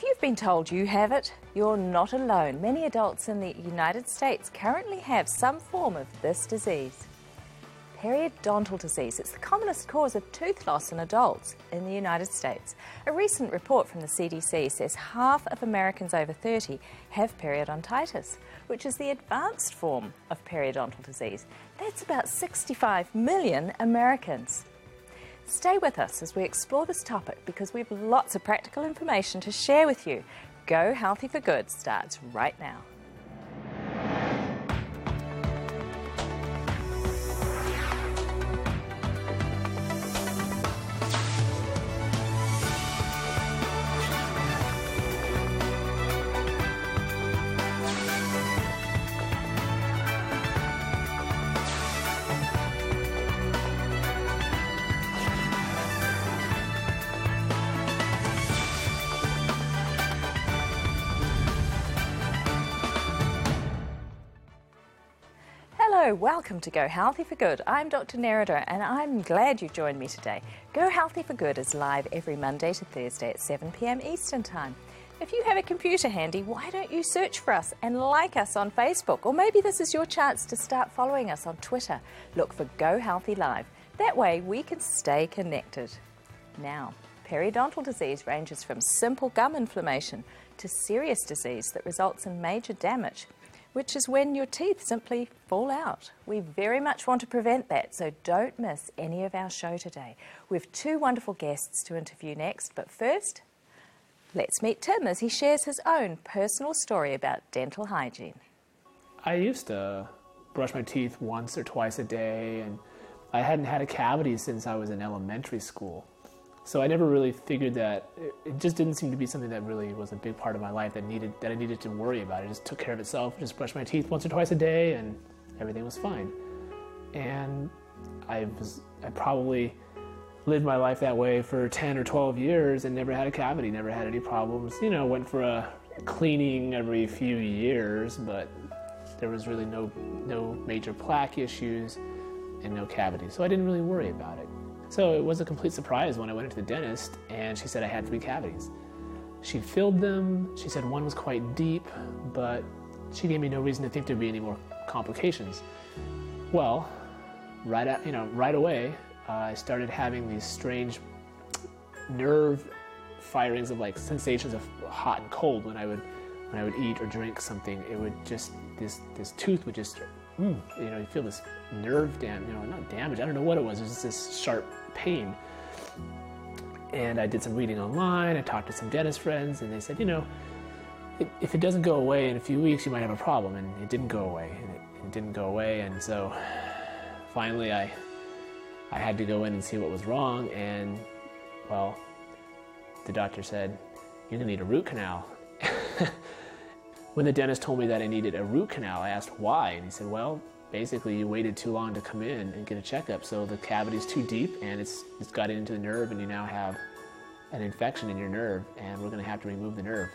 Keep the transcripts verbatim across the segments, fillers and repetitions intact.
you've been told you have it, you're not alone. Many adults in the United States currently have some form of this disease. Periodontal disease. It's the commonest cause of tooth loss in adults in the United States. A recent report from the C D C says half of Americans over thirty have periodontitis, which is the advanced form of periodontal disease. That's about sixty-five million Americans. Stay with us as we explore this topic because we have lots of practical information to share with you. Go Healthy for Good starts right now. Hello, welcome to Go Healthy for Good. I'm Doctor Nerida and I'm glad you joined me today. Go Healthy for Good is live every Monday to Thursday at seven p m Eastern Time. If you have a computer handy, why don't you search for us and like us on Facebook? Or maybe this is your chance to start following us on Twitter. Look for Go Healthy Live. That way we can stay connected. Now, periodontal disease ranges from simple gum inflammation to serious disease that results in major damage, which is when your teeth simply fall out. We very much want to prevent that, so don't miss any of our show today. We have two wonderful guests to interview next, but first, let's meet Tim as he shares his own personal story about dental hygiene. I used to brush my teeth once or twice a day, and I hadn't had a cavity since I was in elementary school. So I never really figured that, it just didn't seem to be something that really was a big part of my life that needed that I needed to worry about. It just took care of itself, just brushed my teeth once or twice a day and everything was fine. And I was, I probably lived my life that way for ten or twelve years and never had a cavity, never had any problems. You know, went for a cleaning every few years, but there was really no, no major plaque issues and no cavity. So I didn't really worry about it. So it was a complete surprise when I went into the dentist and she said I had three cavities. She filled them. She said one was quite deep, but she gave me no reason to think there'd be any more complications. Well, right at, you know, right away, uh, I started having these strange nerve firings of like sensations of hot and cold when I would when I would eat or drink something. It would just this this tooth would just mm, you know you feel this nerve damage, you know, not damage. I don't know what it was. It was just this sharp pain. And I did some reading online. I talked to some dentist friends, and they said, you know, if, if it doesn't go away in a few weeks, you might have a problem. And it didn't go away. And it, it didn't go away. And so finally, I I had to go in and see what was wrong. And well, the doctor said, you're gonna need a root canal. When the dentist told me that I needed a root canal, I asked why, and he said, well, basically you waited too long to come in and get a checkup, so the cavity's too deep and it's it's got into the nerve and you now have an infection in your nerve and we're gonna have to remove the nerve.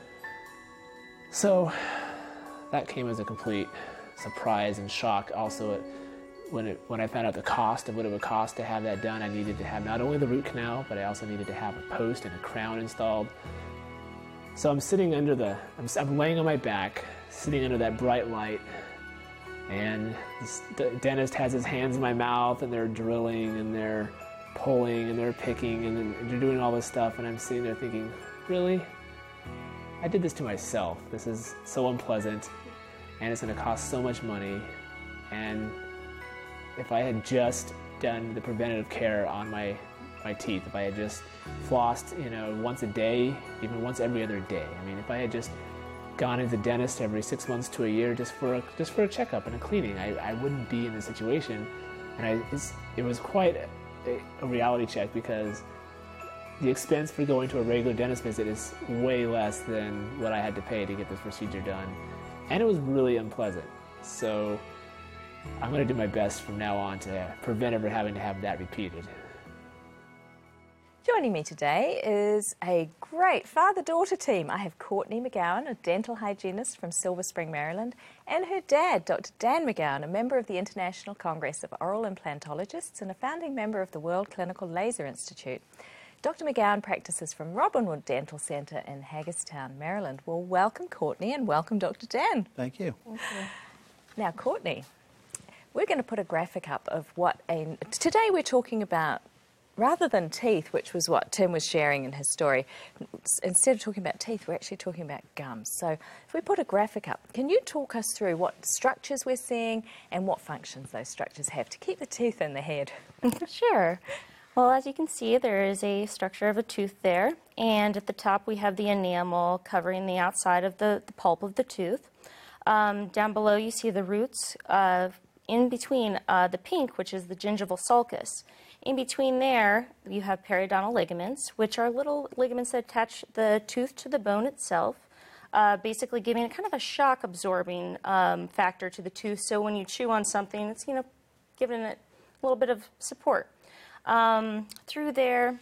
So that came as a complete surprise and shock. Also, it, when, it, when I found out the cost of what it would cost to have that done, I needed to have not only the root canal, but I also needed to have a post and a crown installed. So I'm sitting under the, I'm, I'm laying on my back, sitting under that bright light, and the dentist has his hands in my mouth and they're drilling and they're pulling and they're picking and they're doing all this stuff, and I'm sitting there thinking, really? I did this to myself. This is so unpleasant and it's going to cost so much money, and if I had just done the preventative care on my my teeth, if I had just flossed, you know, once a day, even once every other day. I mean, if I had just gone into the dentist every six months to a year just for a, just for a checkup and a cleaning, I, I wouldn't be in this situation. And I, it's, it was quite a, a reality check, because the expense for going to a regular dentist visit is way less than what I had to pay to get this procedure done. And it was really unpleasant. So I'm going to do my best from now on to prevent ever having to have that repeated. Joining me today is a great father-daughter team. I have Courtney McGowan, a dental hygienist from Silver Spring, Maryland, and her dad, Doctor Dan McGowan, a member of the International Congress of Oral Implantologists and a founding member of the World Clinical Laser Institute. Doctor McGowan practices from Robinwood Dental Centre in Hagerstown, Maryland. Well, welcome, Courtney, and welcome, Doctor Dan. Thank you. Thank you. Now, Courtney, we're going to put a graphic up of what a... Today we're talking about, rather than teeth, which was what Tim was sharing in his story, instead of talking about teeth, we're actually talking about gums. So if we put a graphic up, can you talk us through what structures we're seeing and what functions those structures have to keep the teeth in the head? Sure. Well, as you can see, there is a structure of a tooth there, and at the top we have the enamel covering the outside of the, the pulp of the tooth. Um, down below you see the roots, uh, in between uh, the pink, which is the gingival sulcus. In between there, you have periodontal ligaments, which are little ligaments that attach the tooth to the bone itself, uh, basically giving it kind of a shock-absorbing um, factor to the tooth. So when you chew on something, it's, you know, giving it a little bit of support. Um, through there,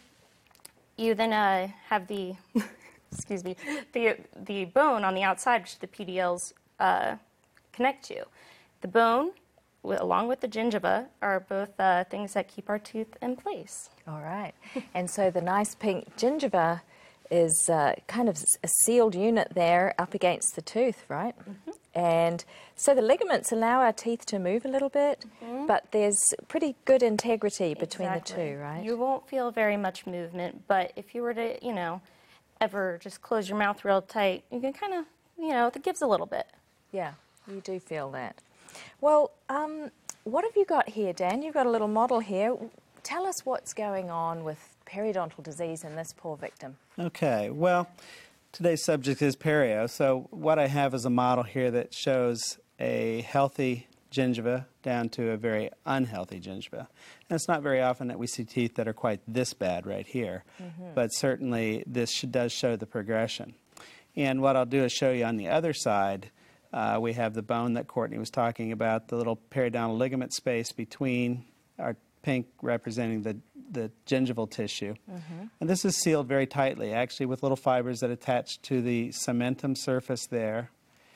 you then uh, have the, excuse me, the the bone on the outside, which the P D Ls uh, connect to. The bone, along with the gingiva, are both uh, things that keep our tooth in place. All right. And so the nice pink gingiva is uh, kind of a sealed unit there up against the tooth, right? Mm-hmm. And so the ligaments allow our teeth to move a little bit, mm-hmm. but there's pretty good integrity between exactly. the two, right? You won't feel very much movement, but if you were to, you know, ever just close your mouth real tight, you can kind of, you know, it gives a little bit. Yeah, you do feel that. Well, um, what have you got here, Dan? You've got a little model here. Tell us what's going on with periodontal disease in this poor victim. Okay, well, today's subject is perio, so what I have is a model here that shows a healthy gingiva down to a very unhealthy gingiva. And it's not very often that we see teeth that are quite this bad right here, mm-hmm. but certainly this sh- does show the progression. And what I'll do is show you on the other side, uh, we have the bone that Courtney was talking about, the little periodontal ligament space between our pink representing the, the gingival tissue. Mm-hmm. And this is sealed very tightly, actually with little fibers that attach to the cementum surface there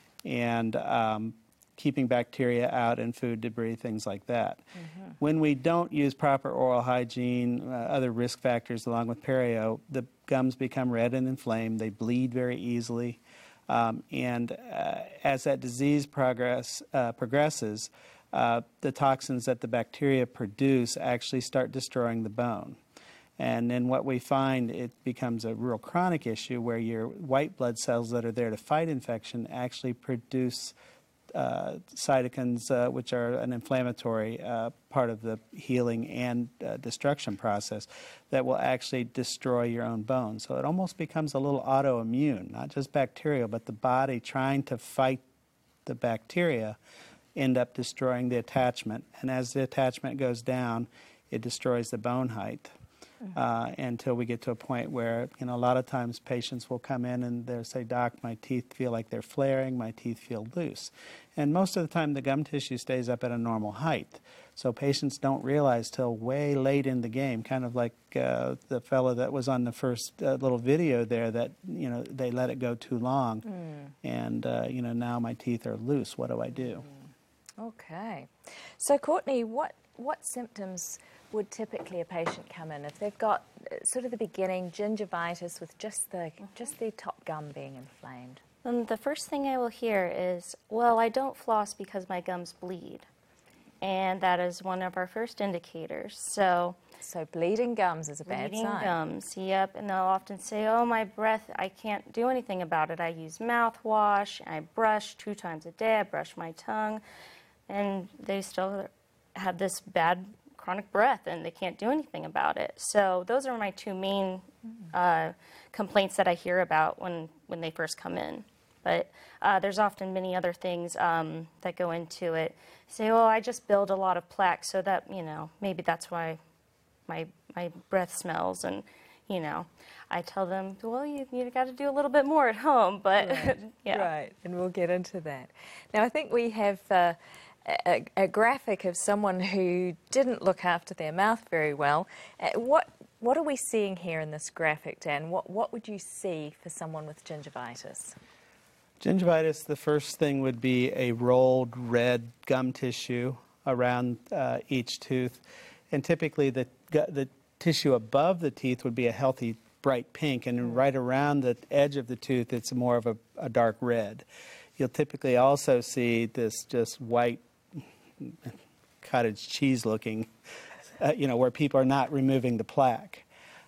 and um, keeping bacteria out and food debris, things like that. Mm-hmm. When we don't use proper oral hygiene, uh, other risk factors along with perio, the gums become red and inflamed. They bleed very easily. Um, and uh, as that disease progress, uh, progresses, Uh, the toxins that the bacteria produce actually start destroying the bone. And then what we find, it becomes a real chronic issue where your white blood cells that are there to fight infection actually produce uh, cytokines, uh, which are an inflammatory uh, part of the healing and uh, destruction process that will actually destroy your own bone. So it almost becomes a little autoimmune, not just bacterial, but the body trying to fight the bacteria end up destroying the attachment. And as the attachment goes down, it destroys the bone height mm-hmm. uh, until we get to a point where, you know, a lot of times patients will come in and they'll say, Doc, my teeth feel like they're flaring, my teeth feel loose. And most of the time the gum tissue stays up at a normal height. So patients don't realize till way late in the game, kind of like uh, the fellow that was on the first uh, little video there that, you know, they let it go too long. Mm. And, uh, you know, now my teeth are loose. What do I do? Mm. Okay. So, Courtney, what, what symptoms would typically a patient come in if they've got uh, sort of the beginning gingivitis with just the, mm-hmm. just the top gum being inflamed? Um, the first thing I will hear is, well, I don't floss because my gums bleed. And that is one of our first indicators. So, so bleeding gums is a bad sign. Bleeding gums, yep. And they'll often say, oh, my breath, I can't do anything about it. I use mouthwash, I brush two times a day, I brush my tongue. And they still have this bad chronic breath, and they can't do anything about it. So those are my two main uh, complaints that I hear about when, when they first come in. But uh, there's often many other things um, that go into it. Say, oh, I just build a lot of plaque, so that, you know, maybe that's why my my breath smells. And, you know, I tell them, well, you you got to do a little bit more at home. But right. yeah, right. And we'll get into that. Now, I think we have. Uh, A, a graphic of someone who didn't look after their mouth very well. Uh, what what are we seeing here in this graphic, Dan? What what would you see for someone with gingivitis? Gingivitis, the first thing would be a rolled red gum tissue around uh, each tooth, and typically the the tissue above the teeth would be a healthy bright pink, and right around the edge of the tooth, it's more of a, a dark red. You'll typically also see this just white cottage cheese looking, uh, you know, where people are not removing the plaque.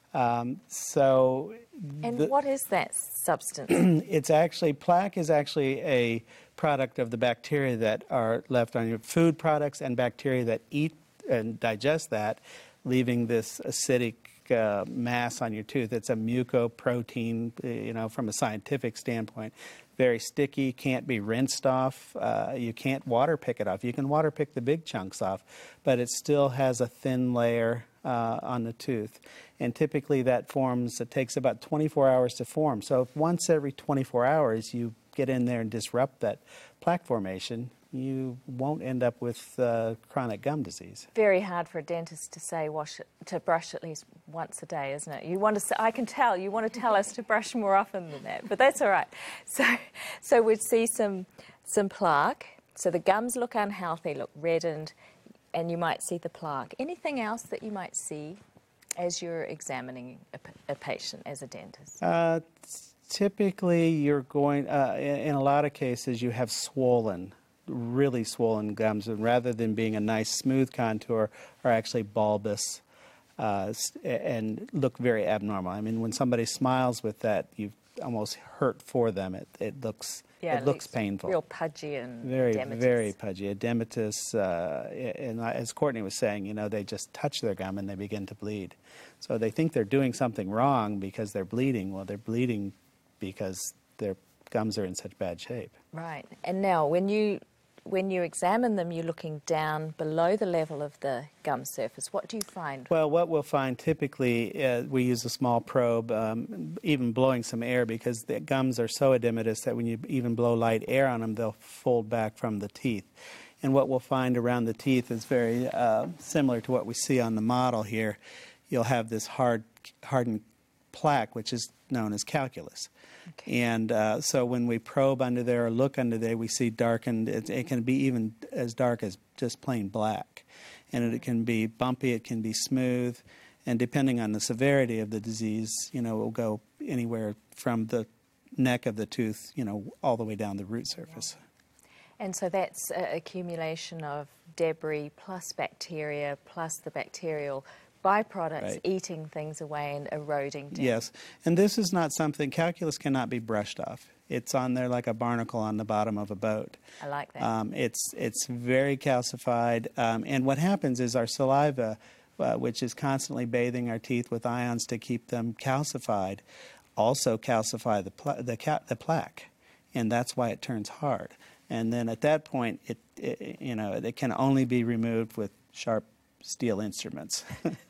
Um, so, And the, what is that substance? it's actually, plaque is actually a product of the bacteria that are left on your food products and bacteria that eat and digest that, leaving this acidic uh, mass on your tooth. It's a mucoprotein, you know, from a scientific standpoint. Very sticky, can't be rinsed off. Uh, you can't water pick it off. You can water pick the big chunks off, but it still has a thin layer uh, on the tooth. And typically that forms, it takes about twenty-four hours to form. So if once every twenty-four hours you get in there and disrupt that plaque formation, you won't end up with uh, chronic gum disease. Very hard for a dentist to say wash it, to brush at least once a day, isn't it? You want to say, I can tell, you want to tell us to brush more often than that, but that's all right. So, so we'd see some, some plaque. So the gums look unhealthy, look reddened, and you might see the plaque. Anything else that you might see as you're examining a, a patient as a dentist? Uh, typically, you're going, uh, in, in a lot of cases, you have swollen, really swollen gums, and rather than being a nice smooth contour, are actually bulbous uh, and look very abnormal. I mean, when somebody smiles with that, you almost hurt for them. It, it looks Yeah, it, it looks looks painful. Real pudgy and very, edematous. very pudgy. Edematous, uh, and as Courtney was saying, you know, they just touch their gum and they begin to bleed. So they think they're doing something wrong because they're bleeding. Well, they're bleeding because their gums are in such bad shape. Right. And now, when you when you examine them, you're looking down below the level of the gum surface. What do you find? Well, what we'll find typically, uh, we use a small probe, um, even blowing some air, because the gums are so edematous that when you even blow light air on them, they'll fold back from the teeth. And what we'll find around the teeth is very uh, similar to what we see on the model here. You'll have this hard, hardened plaque, which is known as calculus. Okay. And uh, so when we probe under there or look under there, we see darkened. It, it can be even as dark as just plain black. And it can be bumpy, it can be smooth, and depending on the severity of the disease, you know, it will go anywhere from the neck of the tooth, you know, all the way down the root surface. And so that's an accumulation of debris plus bacteria plus the bacterial byproducts Right. eating things away and eroding down. Yes, and this is not something, calculus cannot be brushed off. It's on there like a barnacle on the bottom of a boat. I like that. Um, it's, it's very calcified, um, and what happens is our saliva, uh, which is constantly bathing our teeth with ions to keep them calcified, also calcify the, pla the, ca the plaque, and that's why it turns hard. And then at that point, it, it, you know, it can only be removed with sharp steel instruments.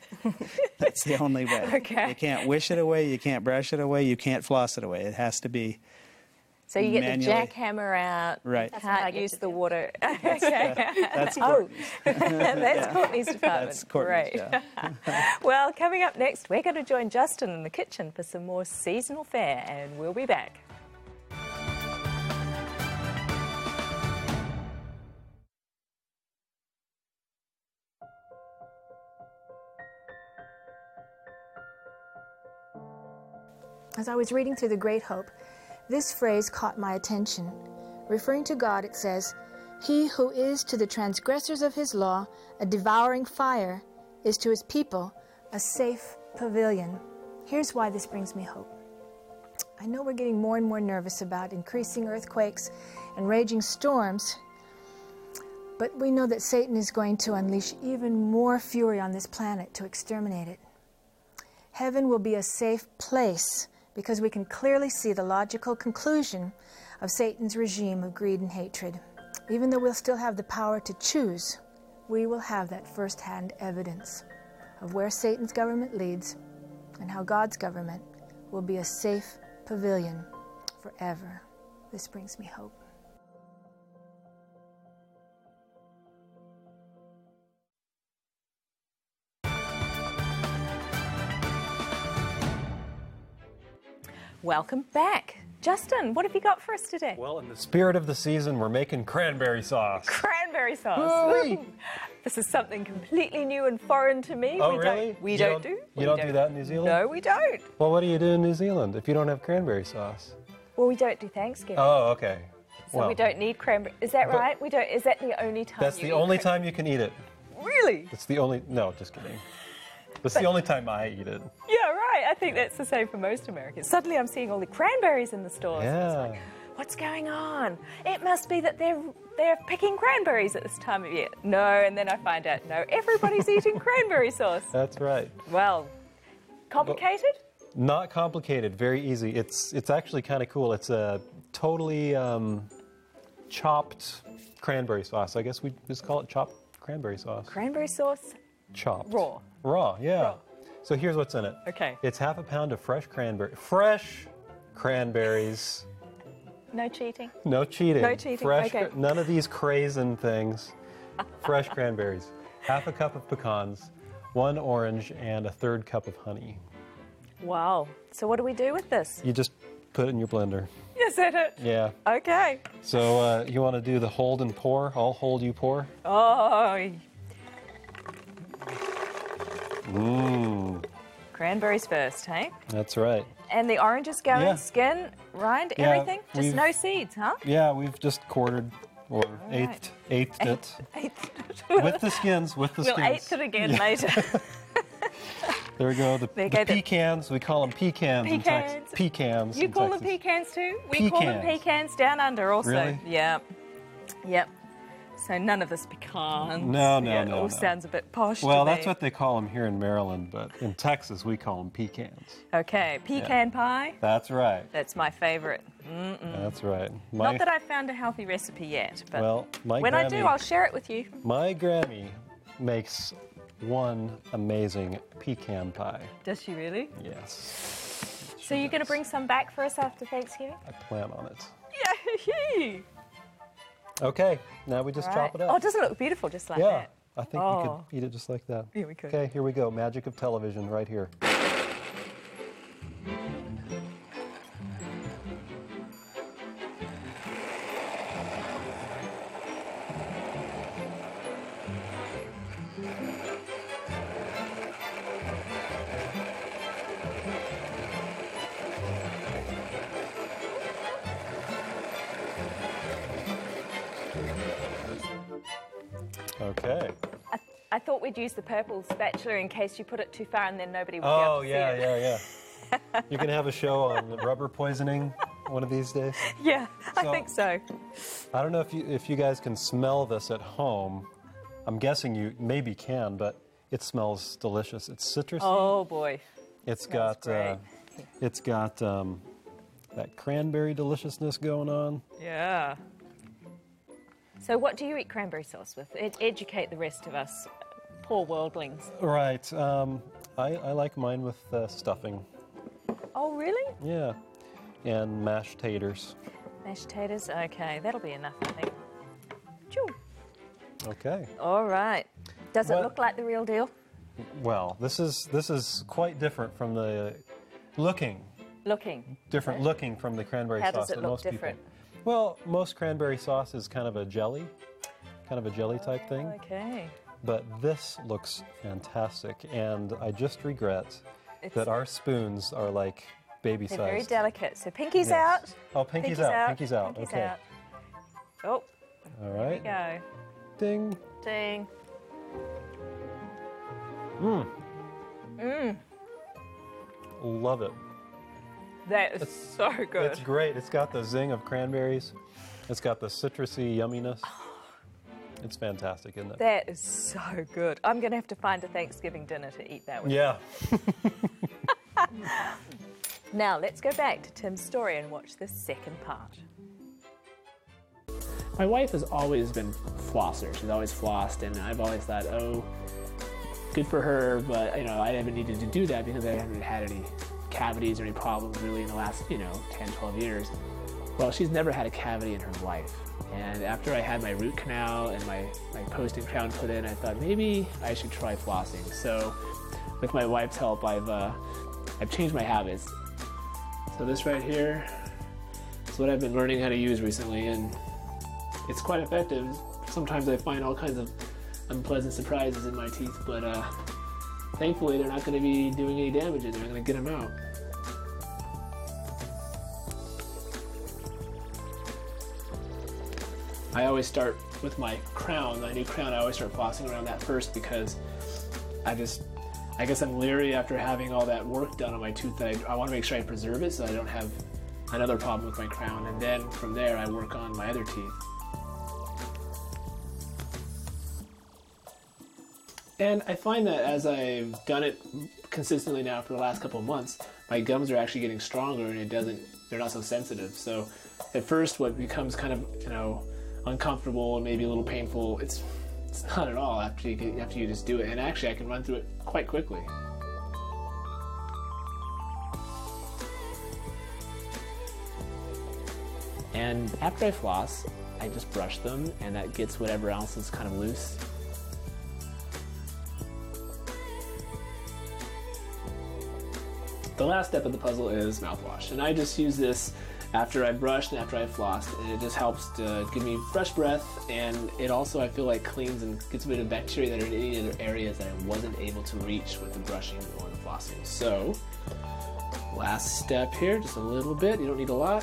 That's the only way. Okay. You can't wish it away, you can't brush it away, you can't floss it away. It has to be So you get manually. the jackhammer out, Right. you That's what I can't get use to the do. water. Okay. That's Oh, Courtney's. that's Courtney's department. That's Courtney's, Great. Well, coming up next, we're going to join Justin in the kitchen for some more seasonal fare, and we'll be back. As I was reading through The Great Hope, this phrase caught my attention. Referring to God, it says, "He who is to the transgressors of his law a devouring fire is to his people a safe pavilion." Here's why this brings me hope. I know we're getting more and more nervous about increasing earthquakes and raging storms, but we know that Satan is going to unleash even more fury on this planet to exterminate it. Heaven will be a safe place because we can clearly see the logical conclusion of Satan's regime of greed and hatred. Even though we'll still have the power to choose, we will have that first-hand evidence of where Satan's government leads and how God's government will be a safe pavilion forever. This brings me hope. Welcome back. Justin, what have you got for us today? Well, in the spirit of the season, we're making cranberry sauce. Cranberry sauce. Ooh-wee. This is something completely new and foreign to me. Oh, we really? Don't, we You don't, don't- do. you we don't do that in New Zealand? No, we don't. Well, what do you do in New Zealand if you don't have cranberry sauce? Well, we don't do Thanksgiving. Oh, okay. so well, we don't need cranberry. Is that But- right? We don't. Is that the only time? That's you the eat only cran- time you can eat it. Really? It's the only. No, just kidding. That's the only time I eat it. Yeah, right. I think that's the same for most Americans. Suddenly I'm seeing all the cranberries in the stores. and it's Yeah. like, what's going on? It must be that they're they're picking cranberries at this time of year. No, and then I find out, no, everybody's eating cranberry sauce. That's right. Well, complicated? Not complicated. Very easy. It's it's actually kind of cool. It's a totally um, chopped cranberry sauce. I guess we just call it chopped cranberry sauce. Cranberry sauce? Chopped. Raw. Raw. Yeah. Raw. So here's what's in it. Okay. It's half a pound of fresh cranberry. Fresh cranberries. No cheating? No cheating. No cheating, Fresh, okay. cra- none of these crazen things. Fresh cranberries. Half a cup of pecans, one orange, and a third cup of honey. Wow. So what do we do with this? You just put it in your blender. Is that it? Yeah. Okay. So uh, you want to do the hold and pour? I'll hold, you pour. Oh. Mmm. Cranberries first, hey? That's right. And the oranges go Yeah. in, skin, rind, Yeah, everything? Just we've- no seeds, huh? Yeah, we've just quartered or right. eighth, eighth it Eighth. with the skins. With the We'll skins. eighth it again later. There we go. The, There you the go, the- pecans. We call them pecans, in Texas. Pecans. Pecans. You in call them Texas. pecans too? We call them Pecans. pecans down under also. Really? Yeah. Yep. So none of this pecans. No, no, yeah, It no, all no. sounds a bit posh Well, to that's me. what they call them here in Maryland, but in Texas we call them pecans. Okay, pecan pie. That's right. That's my favorite. That's right. My, Not that I've found a healthy recipe yet, but well, my when I Grammy, do, I'll share it with you. my Grammy makes one amazing pecan pie. Does she really? Yes. So you're going to bring some back for us after Thanksgiving? I plan on it. Yay! Okay, now we just Right. chop it Oh, up. doesn't it look beautiful just like yeah, that? I think we Oh. could eat it just like that. Yeah, we could. Okay, here we go. Magic of television right here. Okay. I, I thought we'd use the purple spatula in case you put it too far and then nobody would Oh, be able yeah, to see it. yeah, yeah. You can have a show on rubber poisoning one of these days. Yeah, I So- think so. I don't know if you if you guys can smell this at home. I'm guessing you maybe can, but it smells delicious. It's citrusy. Oh boy. it's smells got uh, it's got um, that cranberry deliciousness going on. Yeah. So what do you eat cranberry sauce with? Ed- educate the rest of us, poor worldlings. Right. Um, I, I like mine with uh, stuffing. Oh really? Yeah. And mashed taters. Mashed potatoes? Okay, that'll be enough, I think. Choo. Okay. All right. Does it What- look like the real deal? Well, this is this is quite different from the looking. Looking. Different looking from the cranberry How sauce does it that look most different? people. Well, most cranberry sauce is kind of a jelly, kind of a jelly type thing. Okay. But this looks fantastic, and I just regret It's- that our spoons are like baby They're sized. very delicate. So pinky's Yes. out. Oh, pinky's, out. Pinky's out. Pinky's okay. out. Oh, All there right. we go. Ding. Ding. Mmm. Mmm. Love it. That is so good. It's great. It's got the zing of cranberries. It's got the citrusy yumminess. It's fantastic, isn't it? That is so good. I'm going to have to find a Thanksgiving dinner to eat that with. Yeah. Now, let's go back to Tim's story and watch the second part. My wife has always been flosser. She's always flossed, and I've always thought, oh, good for her, but you know, I haven't needed to do that because I haven't had any cavities or any problems really in the last, you know, ten, twelve years. Well, she's never had a cavity in her life. And after I had my root canal and my, my post-in crown put in, I thought maybe I should try flossing. So with my wife's help, I've, uh, I've changed my habits. So this right here is what I've been learning how to use recently, and it's quite effective. Sometimes I find all kinds of unpleasant surprises in my teeth, but uh, thankfully they're not going to be doing any damage in there. I'm going to get them out. I always start with my crown, my new crown. I always start flossing around that first because I just, I guess I'm leery after having all that work done on my tooth that I, I want to make sure I preserve it so I don't have another problem with my crown. And then from there I work on my other teeth. And I find that as I've done it consistently now for the last couple of months, my gums are actually getting stronger and it doesn't, they're not so sensitive. So at first what becomes kind of, you know, uncomfortable and maybe a little painful, it's it's not at all after you get, after you just do it. And actually I can run through it quite quickly. And after I floss, I just brush them and that gets whatever else is kind of loose. The last step of the puzzle is mouthwash, and I just use this after I've brushed and after I've flossed, and it just helps to give me fresh breath, and it also, I feel like, cleans and gets rid of bacteria that are in any other areas that I wasn't able to reach with the brushing or the flossing. So, last step here, just a little bit, you don't need a lot.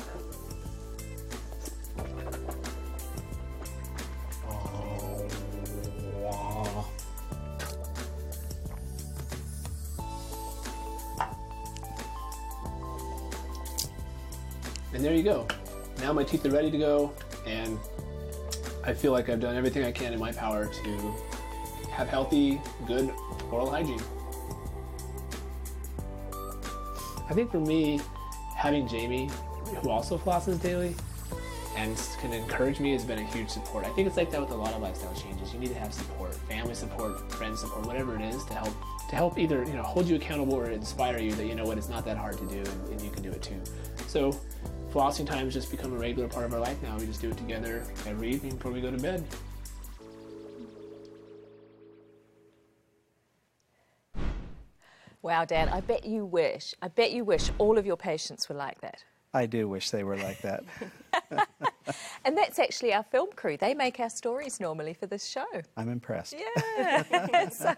And there you go. Now my teeth are ready to go, and I feel like I've done everything I can in my power to have healthy, good oral hygiene. I think for me, having Jamie, who also flosses daily and can encourage me, has been a huge support. I think it's like that with a lot of lifestyle changes. You need to have support, family support, friend support, whatever it is, to help to help either, you know, hold you accountable or inspire you that, you know what, it's not that hard to do and, and you can do it too. So flossing time has just become a regular part of our life now. We just do it together every evening before we go to bed. Wow, Dan, I bet you wish, I bet you wish all of your patients were like that. I do wish they were like that. And that's actually our film crew. They make our stories normally for this show. I'm impressed. Yeah. so,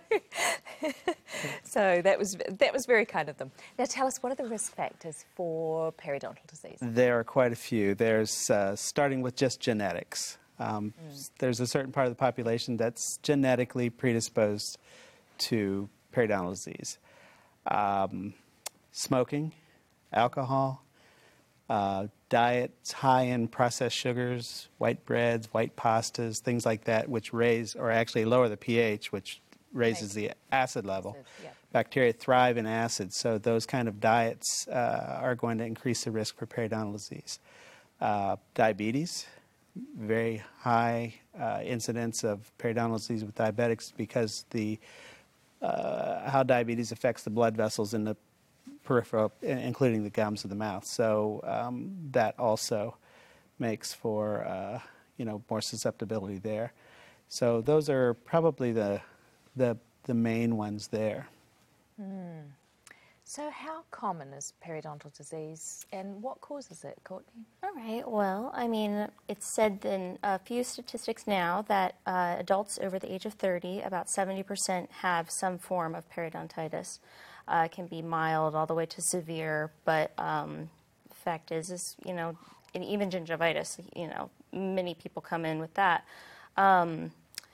so that was that was very kind of them. Now tell us, what are the risk factors for periodontal disease? There are quite a few. There's uh, starting with just genetics. Um, mm. There's a certain part of the population that's genetically predisposed to periodontal disease. Um, smoking, alcohol, uh, diets high in processed sugars, white breads, white pastas, things like that, which raise or actually lower the pH, which raises the acid level. Acid, yeah. Bacteria thrive in acid, so those kind of diets uh, are going to increase the risk for periodontal disease. Uh, diabetes, very high uh, incidence of periodontal disease with diabetics because the uh, how diabetes affects the blood vessels in the peripheral, including the gums of the mouth. So um, that also makes for uh, you know, more susceptibility there. So those are probably the the, the main ones there. Mm. So how common is periodontal disease and what causes it, Courtney? All right, well, I mean, it's said in a few statistics now that uh, adults over the age of thirty, about seventy percent have some form of periodontitis. Uh, it can be mild all the way to severe, but um, the fact is, is, you know, and even gingivitis, you know, many people come in with that. Um,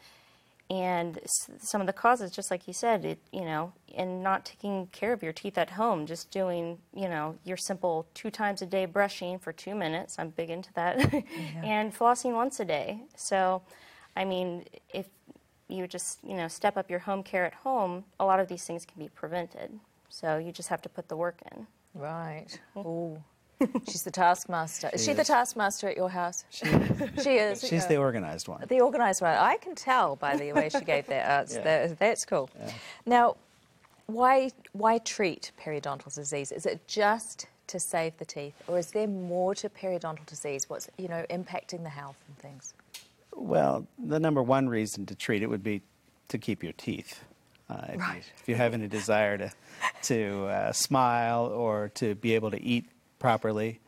and s some of the causes, just like you said, it, you know, and not taking care of your teeth at home, just doing, you know, your simple two times a day brushing for two minutes, I'm big into that, yeah. and flossing once a day. So, I mean, if you just, you know, step up your home care at home, a lot of these things can be prevented. So you just have to put the work in. Right. Ooh. She's the taskmaster. Is She she is. the taskmaster at your house? She is. She is. She's the organized one. The organised one. I can tell by the way she gave that answer. Yeah. That, that's cool. Yeah. Now, why why treat periodontal disease? Is it just to save the teeth, or is there more to periodontal disease? What's, you know, impacting the health and things? Well, the number one reason to treat it would be to keep your teeth. Uh, if, Right. you, if you have any desire to, to uh, smile or to be able to eat properly,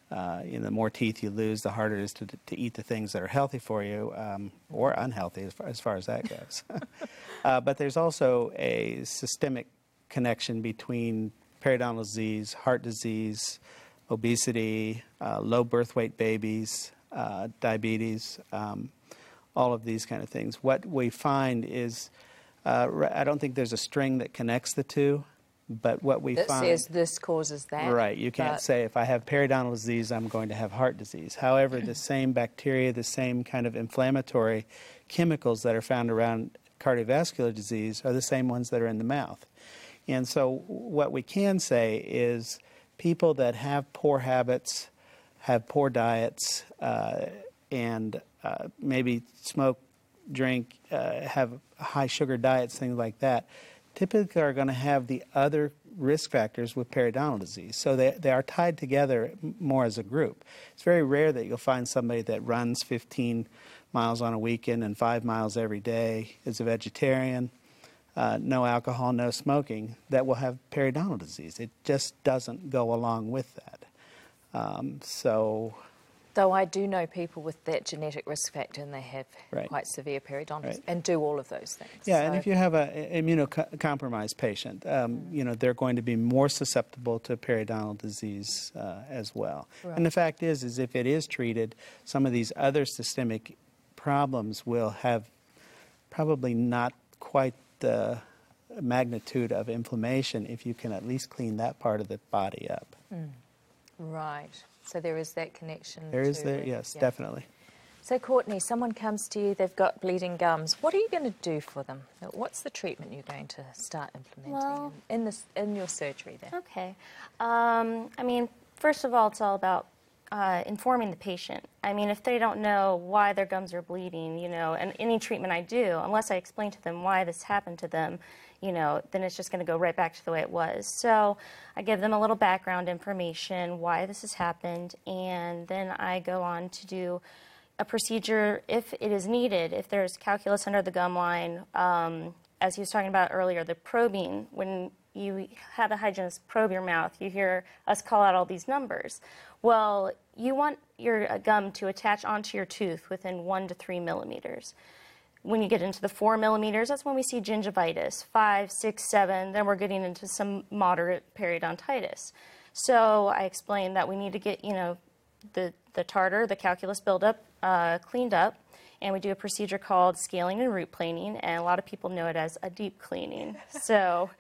Uh, you know, the more teeth you lose, the harder it is to, to eat the things that are healthy for you, um, or unhealthy as far as, far as that goes. uh, but there's also a systemic connection between periodontal disease, heart disease, obesity, uh, low birth weight babies, uh, diabetes, um, all of these kind of things. What we find is, uh, I don't think there's a string that connects the two. But what we that find says this causes that. Right. You can't but... say if I have periodontal disease, I'm going to have heart disease. However, the same bacteria, the same kind of inflammatory chemicals that are found around cardiovascular disease are the same ones that are in the mouth. And so what we can say is people that have poor habits, have poor diets, uh, and uh, maybe smoke, drink, uh, have high sugar diets, things like that, typically are going to have the other risk factors with periodontal disease. So they, they are tied together more as a group. It's very rare that you'll find somebody that runs fifteen miles on a weekend and five miles every day, is a vegetarian, uh, no alcohol, no smoking, that will have periodontal disease. It just doesn't go along with that. Um, so... Though I do know people with that genetic risk factor and they have right. quite severe periodontitis right. and do all of those things. Yeah, so. And if you have an immunocompromised patient, um, mm. you know, they're going to be more susceptible to periodontal disease uh, as well. Right. And the fact is, is if it is treated, some of these other systemic problems will have probably not quite the magnitude of inflammation if you can at least clean that part of the body up. Mm. Right. So there is that connection. There is to, there, yes, yeah. definitely. So Courtney, someone comes to you, they've got bleeding gums. What are you going to do for them? What's the treatment you're going to start implementing well, in this in your surgery there? Okay. Um, I mean, first of all, it's all about uh, informing the patient. I mean, if they don't know why their gums are bleeding, you know, and any treatment I do, unless I explain to them why this happened to them, you know, then it's just going to go right back to the way it was. So I give them a little background information, why this has happened, and then I go on to do a procedure if it is needed. If there's calculus under the gum line, um, as he was talking about earlier, the probing, when you have a hygienist probe your mouth, you hear us call out all these numbers. Well, you want your gum to attach onto your tooth within one to three millimeters. When you get into the four millimeters, that's when we see gingivitis. Five, six, seven, then we're getting into some moderate periodontitis. So I explained that we need to get, you know, the, the tartar, the calculus buildup, uh, cleaned up, and we do a procedure called scaling and root planing, and a lot of people know it as a deep cleaning. So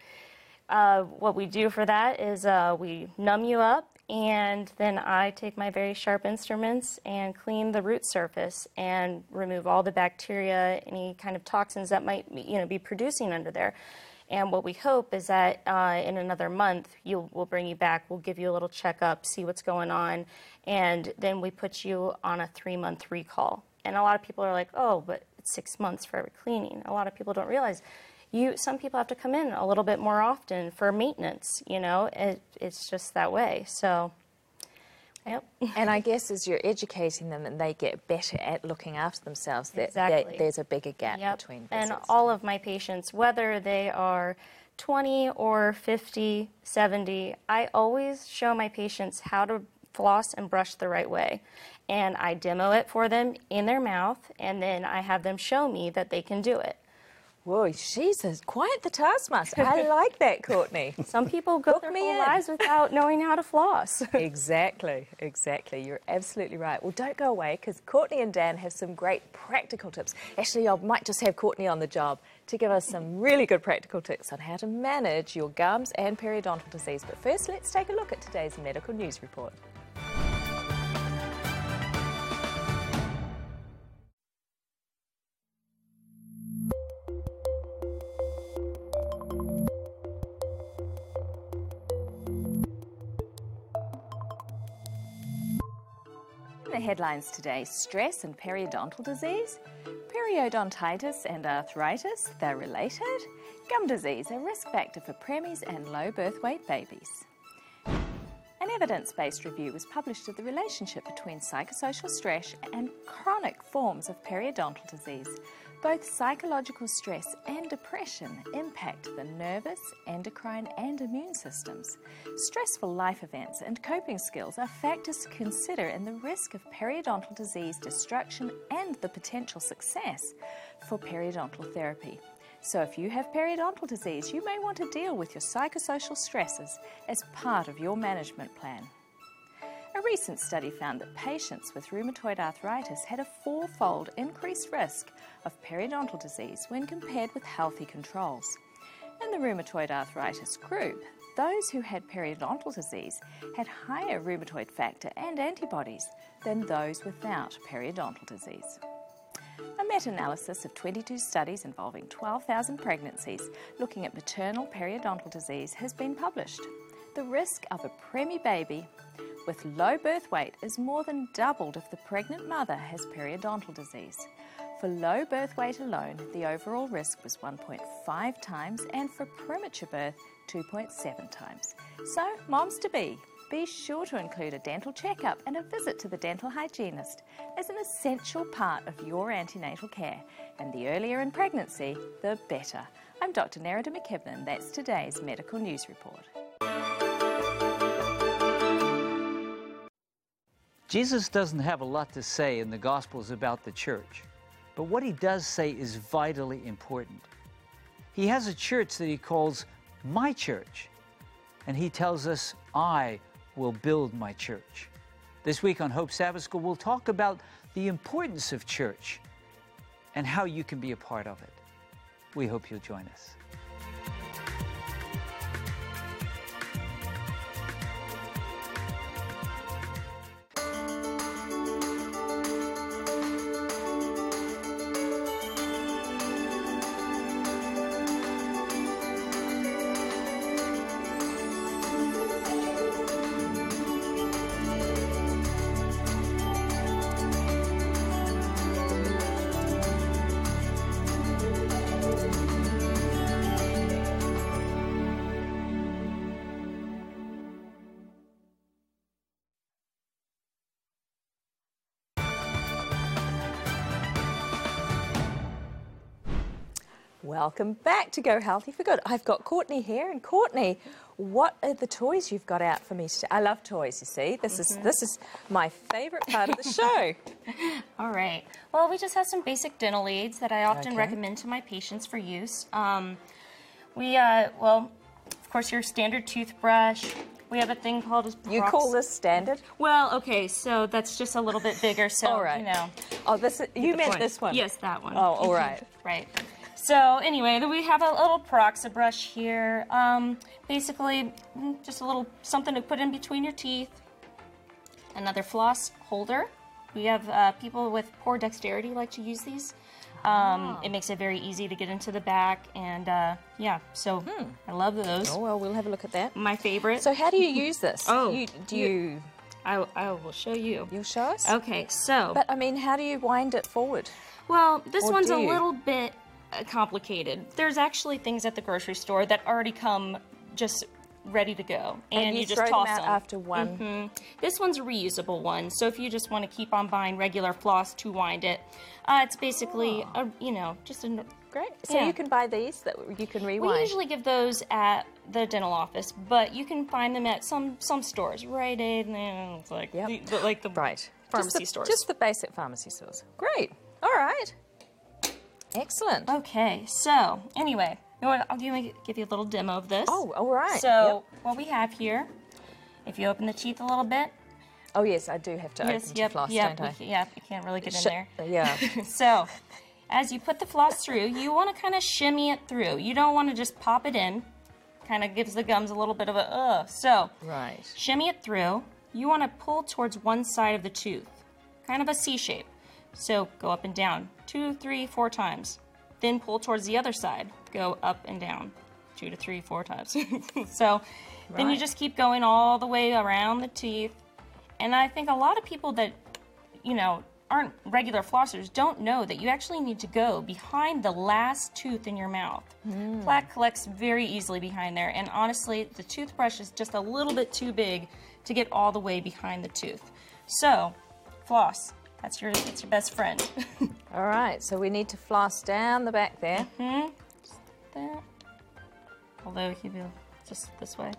uh, what we do for that is uh, we numb you up, and then I take my very sharp instruments and clean the root surface and remove all the bacteria, any kind of toxins that might, you know, be producing under there. And what we hope is that uh, in another month, you'll, we'll bring you back, we'll give you a little checkup, see what's going on, and then we put you on a three-month recall. And a lot of people are like, oh, but it's six months for every cleaning. A lot of people don't realize You, some people have to come in a little bit more often for maintenance, you know, it, it's just that way, so, yep. And I guess as you're educating them and they get better at looking after themselves, that, exactly. that there's a bigger gap yep. between visits. visits. And all of my patients, whether they are twenty or fifty, seventy, I always show my patients how to floss and brush the right way. And I demo it for them in their mouth, and then I have them show me that they can do it. Whoa, she's a, quite the taskmaster. I like that, Courtney. Some people go Book their me whole in. lives without knowing how to floss. Exactly, exactly. You're absolutely right. Well, don't go away, because Courtney and Dan have some great practical tips. Actually, I might just have Courtney on the job to give us some really good practical tips on how to manage your gums and periodontal disease. But first, let's take a look at today's medical news report. The headlines today: stress and periodontal disease, periodontitis and arthritis, they're related, gum disease, a risk factor for preemies and low birth weight babies. And evidence-based review was published of the relationship between psychosocial stress and chronic forms of periodontal disease. Both psychological stress and depression impact the nervous, endocrine and immune systems. Stressful life events and coping skills are factors to consider in the risk of periodontal disease destruction and the potential success for periodontal therapy. So if you have periodontal disease, you may want to deal with your psychosocial stresses as part of your management plan. A recent study found that patients with rheumatoid arthritis had a fourfold increased risk of periodontal disease when compared with healthy controls. In the rheumatoid arthritis group, those who had periodontal disease had higher rheumatoid factor and antibodies than those without periodontal disease. A meta-analysis of twenty-two studies involving twelve thousand pregnancies looking at maternal periodontal disease has been published. The risk of a preemie baby with low birth weight is more than doubled if the pregnant mother has periodontal disease. For low birth weight alone, the overall risk was one point five times, and for premature birth, two point seven times. So, moms-to-be, be sure to include a dental checkup and a visit to the dental hygienist as an essential part of your antenatal care. And the earlier in pregnancy, the better. I'm Doctor Nerida McKibben. That's today's Medical News Report. Jesus doesn't have a lot to say in the Gospels about the church, but what he does say is vitally important. He has a church that he calls my church, and he tells us, I will build my church. This week on Hope Sabbath School, we'll talk about the importance of church and how you can be a part of it. We hope you'll join us. Welcome back to Go Healthy for Good. I've got Courtney here, and Courtney, what are the toys you've got out for me today? I love toys, you see. This mm-hmm. is this is my favourite part of the show. All right. Well, we just have some basic dental aids that I often Okay. recommend to my patients for use. Um, we, uh, well, of course, your standard toothbrush. We have a thing called a You prox- call this standard? Well, okay, so that's just a little bit bigger, so, All right. you know. Oh, this is, you the meant point. this one? Yes, that one. Oh, all right. Right. So anyway, then we have a little peroxide brush here. Um, basically, just a little something to put in between your teeth. Another floss holder. We have uh, people with poor dexterity like to use these. Um, Oh. It makes it very easy to get into the back, and uh, yeah, so Hmm. I love those. Oh, well, we'll have a look at that. My favorite. So how do you use this? Oh, you, do you- you... I, I will show you. You'll show us? Okay, so. But, I mean, how do you wind it forward? Well, this Or one's do a you? little bit uh, complicated. There's actually things at the grocery store that already come just ready to go, and, And you, you just throw toss them out them. after one. Mhm. This one's a reusable one, so if you just want to keep on buying regular floss to wind it, uh, it's basically a, you know, just a. Great. So Yeah. you can buy these that you can rewind. We usually give those at the dental office, but you can find them at some some stores, Rite Aid, and it's like Yep. the, the- like the Right. pharmacy just the, stores. Just the basic pharmacy stores. Great. All right. Excellent. Okay, so anyway, you know what? I'll give you, give you a little demo of this. Oh, all right. So what we have here, if you open the teeth a little bit, Oh, yes, I do have to yes, open yep, to floss, yep, don't I? we ca- yep, you can't really get in Sh- there. Yeah. So, as you put the floss through, you want to kind of shimmy it through. You don't want to just pop it in. Kind of gives the gums a little bit of a ugh. So, Right. shimmy it through. You want to pull towards one side of the tooth, kind of a C shape. So go up and down, two, three, four times. Then pull towards the other side. Go up and down, two to three, four times. So then you Right. just keep going all the way around the teeth. And I think a lot of people that, you know, aren't regular flossers don't know that you actually need to go behind the last tooth in your mouth. Mm. Plaque collects very easily behind there, and honestly, the toothbrush is just a little bit too big to get all the way behind the tooth. So, floss. That's your, it's your best friend. All right, so we need to floss down the back there. Mm-hmm. Just that. Although you will just this way.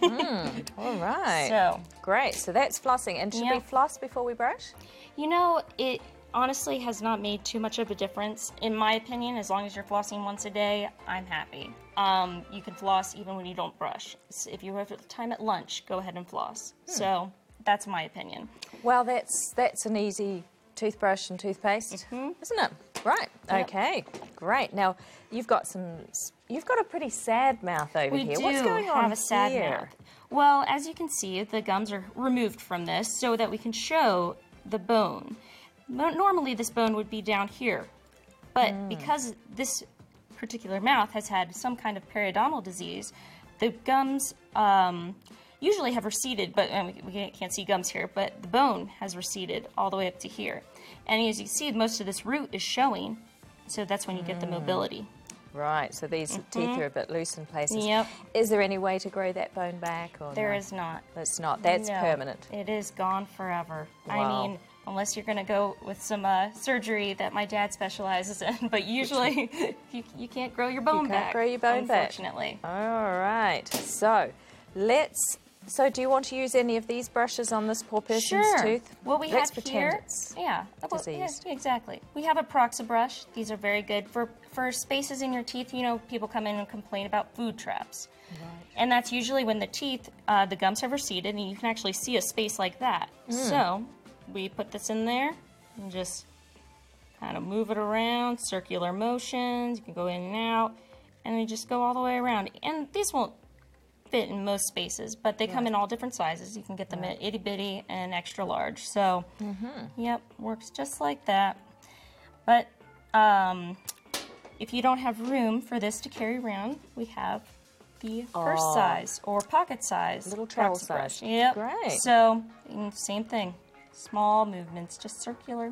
mm, all right. So great. So that's flossing. And should yep. we floss before we brush? You know, it honestly has not made too much of a difference. In my opinion, as long as you're flossing once a day, I'm happy. Um, you can floss even when you don't brush. So if you have time at lunch, go ahead and floss. Hmm. So that's my opinion. Well, that's that's an easy toothbrush and toothpaste, mm-hmm. isn't it? Right. Yep. Okay. Great. Now you've got some. You've got a pretty sad mouth over we here. Do What's going on have a sad here? Mouth. Well, as you can see, the gums are removed from this so that we can show the bone. Normally, this bone would be down here, but mm. because this particular mouth has had some kind of periodontal disease, the gums um, usually have receded, but uh, we can't see gums here, but the bone has receded all the way up to here. And as you see, most of this root is showing, so that's when you get the mobility. Right, so these mm-hmm. teeth are a bit loose in places. Yep. Is there any way to grow that bone back? Or there no? is not. It's not. That's no, permanent. It is gone forever. Wow. I mean, unless you're going to go with some uh, surgery that my dad specializes in, but usually you, you can't grow your bone you back. can't grow your bone unfortunately. back. All right. So let's. So do you want to use any of these brushes on this poor person's sure. tooth? What we Let's have pretend here, it's yeah, well, diseased. Yeah, exactly. We have a Proxa brush. These are very good for for spaces in your teeth. You know, people come in and complain about food traps, right. and that's usually when the teeth, uh, the gums have receded, and you can actually see a space like that. Mm. So we put this in there and just kind of move it around, circular motions. You can go in and out, and then just go all the way around. And these won't fit in most spaces, but they yeah. come in all different sizes. You can get them right. at itty bitty and extra large. So, mm-hmm. yep, works just like that. But um, if you don't have room for this to carry around, we have the purse oh. size or pocket size, little travel size. Yep, great. So same thing, small movements, just circular.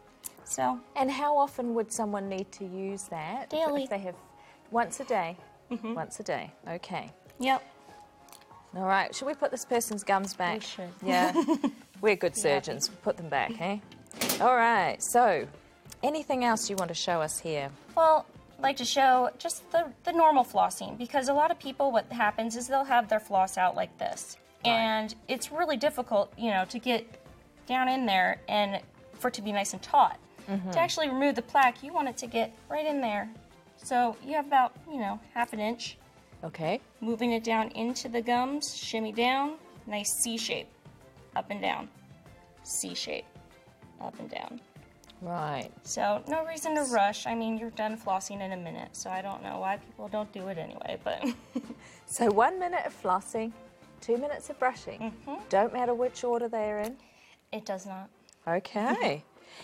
So, and how often would someone need to use that? Daily. If they have once a day. Mm-hmm. Once a day. Okay. Yep. All right, should we put this person's gums back? We should. Yeah, we're good surgeons. We'll put them back, eh? All right, so anything else you want to show us here? Well, I'd like to show just the, the normal flossing, because a lot of people, what happens is they'll have their floss out like this. Right. And it's really difficult, you know, to get down in there and for it to be nice and taut. Mm-hmm. To actually remove the plaque, you want it to get right in there. So you have about, you know, half an inch. Okay. Moving it down into the gums, shimmy down, nice C shape, up and down, C shape, up and down. Right. So no reason to rush. I mean, you're done flossing in a minute, so I don't know why people don't do it anyway, but. So one minute of flossing, two minutes of brushing. Mm-hmm. Don't matter which order they're in? It does not. Okay.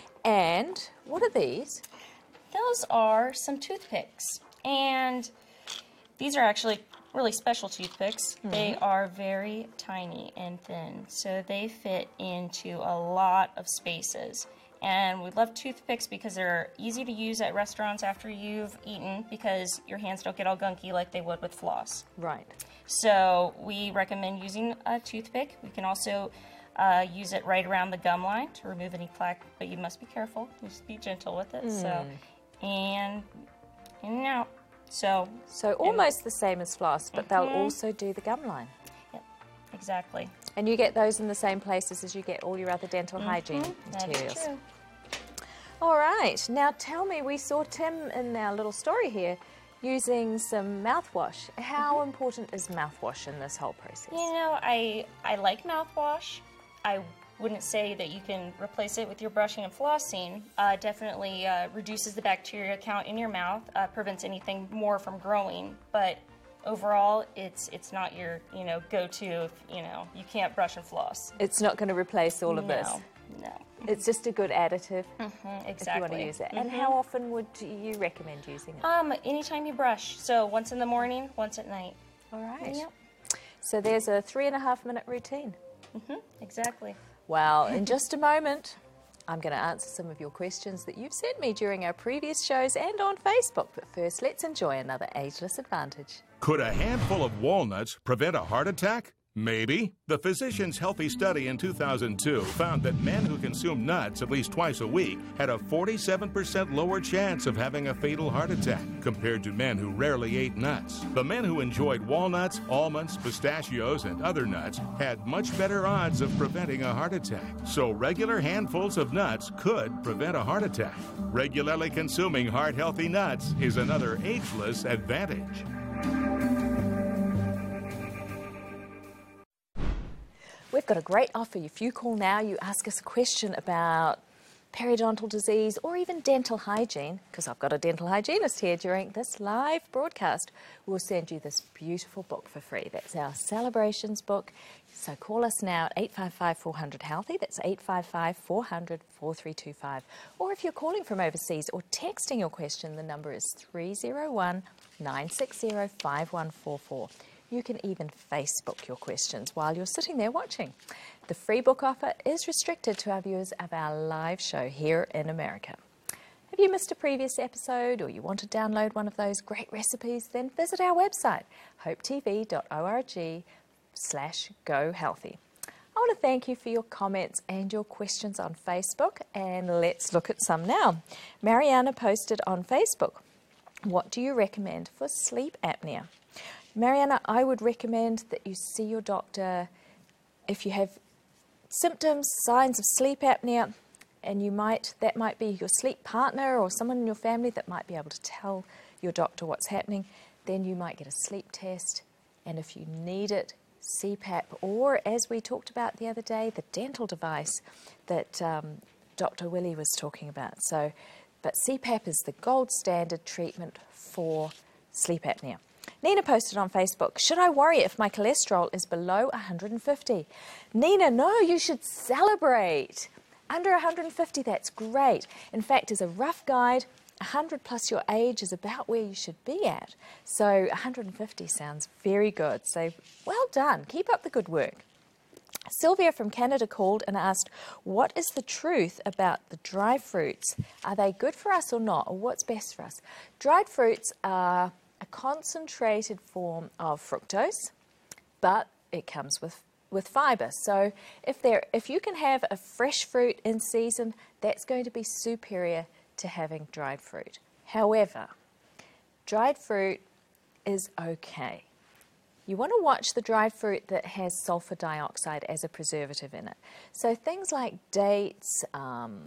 And what are these? Those are some toothpicks, and these are actually really special toothpicks. Mm-hmm. They are very tiny and thin, so they fit into a lot of spaces. And we love toothpicks because they're easy to use at restaurants after you've eaten, because your hands don't get all gunky like they would with floss. Right. So we recommend using a toothpick. We can also uh, use it right around the gum line to remove any plaque, but you must be careful. Just be gentle with it. Mm. So, and in and out. So, so almost the same as floss, but mm-hmm. they'll also do the gum line. Yep, exactly. And you get those in the same places as you get all your other dental mm-hmm. hygiene materials. That is true. All right, now tell me, we saw Tim in our little story here using some mouthwash. How mm-hmm. important is mouthwash in this whole process? You know, I, I like mouthwash. I wouldn't say that you can replace it with your brushing and flossing. Uh, definitely uh, reduces the bacteria count in your mouth, uh, prevents anything more from growing. But overall, it's it's not your you know go-to. If, you know you can't brush and floss. It's not going to replace all of no, this. No. It's just a good additive. Mm-hmm, exactly. If you want to use it. Mm-hmm. And how often would you recommend using it? Um, anytime you brush. So once in the morning, once at night. All right. Yep. So there's a three and a half minute routine. Mm-hmm, exactly. Well, in just a moment, I'm going to answer some of your questions that you've sent me during our previous shows and on Facebook. But first, let's enjoy another Ageless Advantage. Could a handful of walnuts prevent a heart attack? Maybe. The Physicians Healthy Study in two thousand two found that men who consumed nuts at least twice a week had a forty-seven percent lower chance of having a fatal heart attack compared to men who rarely ate nuts. The men who enjoyed walnuts, almonds, pistachios, and other nuts had much better odds of preventing a heart attack. So regular handfuls of nuts could prevent a heart attack. Regularly consuming heart-healthy nuts is another ageless advantage. We've got a great offer. If you call now, you ask us a question about periodontal disease or even dental hygiene, because I've got a dental hygienist here during this live broadcast, we'll send you this beautiful book for free. That's our Celebrations book. So call us now at eight five five, four hundred, healthy. That's eight five five, four hundred, four three two five. Or if you're calling from overseas or texting your question, the number is three zero one, nine six zero, five one four four. You can even Facebook your questions while you're sitting there watching. The free book offer is restricted to our viewers of our live show here in America. Have you missed a previous episode or you want to download one of those great recipes? Then visit our website, hope t v dot org slash go healthy. I want to thank you for your comments and your questions on Facebook, and let's look at some now. Mariana posted on Facebook, what do you recommend for sleep apnea? Mariana, I would recommend that you see your doctor if you have symptoms, signs of sleep apnea, and you might that might be your sleep partner or someone in your family that might be able to tell your doctor what's happening. Then you might get a sleep test, and if you need it, C PAP, or as we talked about the other day, the dental device that um, Doctor Willie was talking about. So, but C PAP is the gold standard treatment for sleep apnea. Nina posted on Facebook, should I worry if my cholesterol is below one hundred fifty? Nina, no, you should celebrate. Under one hundred fifty, that's great. In fact, as a rough guide, one hundred plus your age is about where you should be at. So one hundred fifty sounds very good. So well done. Keep up the good work. Sylvia from Canada called and asked, what is the truth about the dry fruits? Are they good for us or not? Or what's best for us? Dried fruits are a concentrated form of fructose, but it comes with, with fibre. So if, there, if you can have a fresh fruit in season, that's going to be superior to having dried fruit. However, dried fruit is okay. You want to watch the dried fruit that has sulfur dioxide as a preservative in it. So things like dates, um,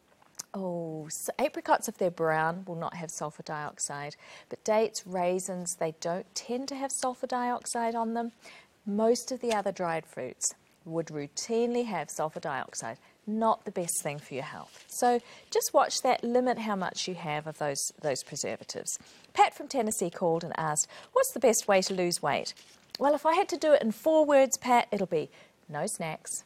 oh, so apricots, if they're brown, will not have sulfur dioxide. But dates, raisins, they don't tend to have sulfur dioxide on them. Most of the other dried fruits would routinely have sulfur dioxide. Not the best thing for your health. So just watch that, limit how much you have of those, those preservatives. Pat from Tennessee called and asked, what's the best way to lose weight? Well, if I had to do it in four words, Pat, it'll be no snacks,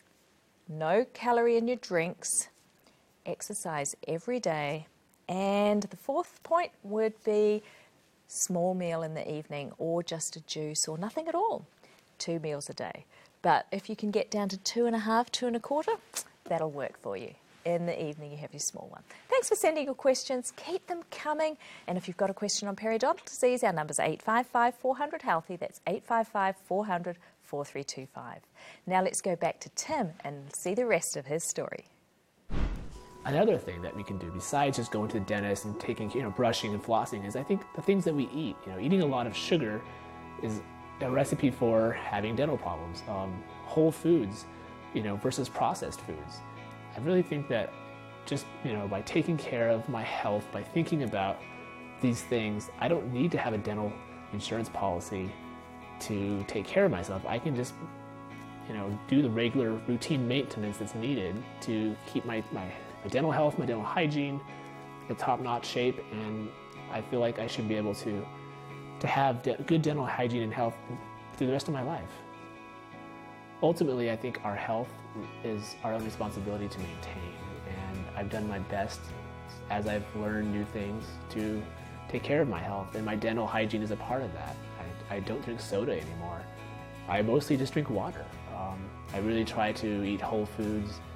no calorie in your drinks, exercise every day, and the fourth point would be small meal in the evening or just a juice or nothing at all, two meals a day. But if you can get down to two and a half, two and a quarter, that'll work for you. In the evening, you have your small one. Thanks for sending your questions. Keep them coming. And if you've got a question on periodontal disease, our number's eight five five, four hundred, healthy. That's eight five five, four hundred, four three two five. Now let's go back to Tim and see the rest of his story. Another thing that we can do besides just going to the dentist and taking, you know, brushing and flossing is I think the things that we eat. You know, eating a lot of sugar is a recipe for having dental problems. Um, whole foods, you know, versus processed foods. I really think that just, you know, by taking care of my health, by thinking about these things, I don't need to have a dental insurance policy to take care of myself. I can just, you know, do the regular routine maintenance that's needed to keep my, my, my dental health, my dental hygiene in top-notch shape, and I feel like I should be able to to have de- good dental hygiene and health through the rest of my life. Ultimately, I think our health is our own responsibility to maintain, and I've done my best as I've learned new things to take care of my health, and my dental hygiene is a part of that. I, I don't drink soda anymore. I mostly just drink water. Um, I really try to eat whole foods,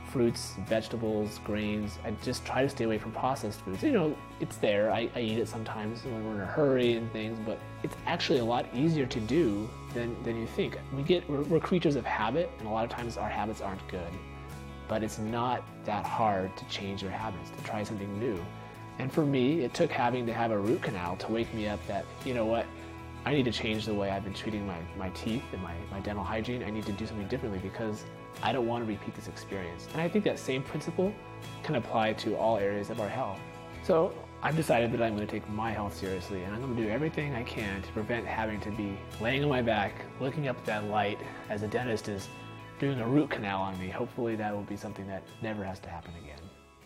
fruits, vegetables, grains. I just try to stay away from processed foods. You know, it's there. I, I eat it sometimes when we're in a hurry and things, but it's actually a lot easier to do than, than you think. We get, we're, we're creatures of habit, and a lot of times our habits aren't good. But it's not that hard to change your habits, to try something new. And for me, it took having to have a root canal to wake me up that, you know what, I need to change the way I've been treating my, my teeth and my, my dental hygiene. I need to do something differently because I don't want to repeat this experience. And I think that same principle can apply to all areas of our health. So I've decided that I'm going to take my health seriously, and I'm going to do everything I can to prevent having to be laying on my back, looking up at that light as a dentist is doing a root canal on me. Hopefully that will be something that never has to happen again.